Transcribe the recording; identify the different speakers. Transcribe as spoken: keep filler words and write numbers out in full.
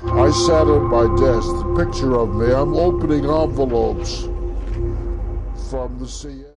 Speaker 1: I sat at my desk, the picture of me, I'm opening envelopes from the C N.